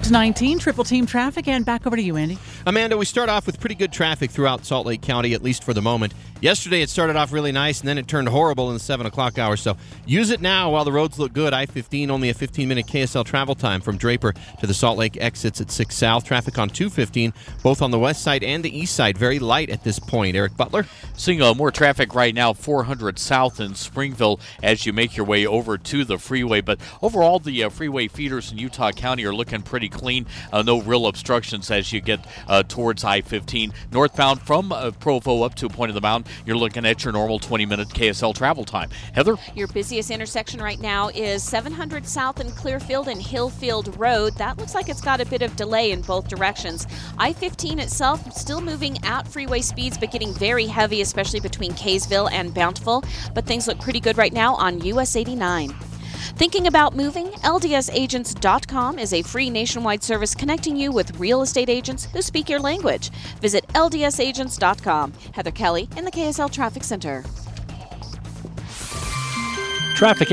News 19, Triple Team Traffic, and back over to you, Andy. Amanda, we start off with pretty good traffic throughout Salt Lake County, at least for the moment. Yesterday, it started off really nice, and then it turned horrible in the 7 o'clock hour. So use it now while the roads look good. I-15, only a 15-minute KSL travel time from Draper to the Salt Lake exits at 6 South. Traffic on 215, both on the west side and the east side, very light at this point. Eric Butler? Seeing more traffic right now, 400 South in Springville as you make your way over to the freeway. But overall, the freeway feeders in Utah County are looking pretty clean. No real obstructions as you get towards I-15. Northbound from Provo up to Point of the Mountain, you're looking at your normal 20-minute KSL travel time. Heather? Your busiest intersection right now is 700 South in Clearfield and Hillfield Road. That looks like it's got a bit of delay in both directions. I-15 itself still moving at freeway speeds, but getting very heavy, especially between Kaysville and Bountiful. But things look pretty good right now on US 89. Thinking about moving? LDSagents.com is a free nationwide service connecting you with real estate agents who speak your language. Visit LDSagents.com. Heather Kelly in the KSL Traffic Center. Traffic